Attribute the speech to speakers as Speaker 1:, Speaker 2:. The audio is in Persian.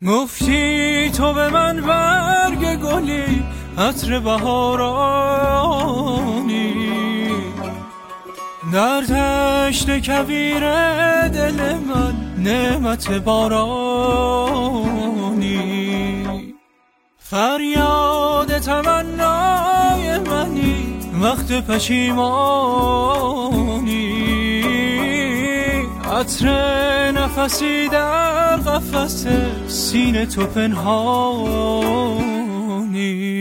Speaker 1: گفتی تو به من برگ گلی، عطر بهارانی، در دشت کویر دل من نعمت بارانی. فریاد تمنای منی وقت پشیمانی، عطر نفسی در قفس سینه تو پنهانی.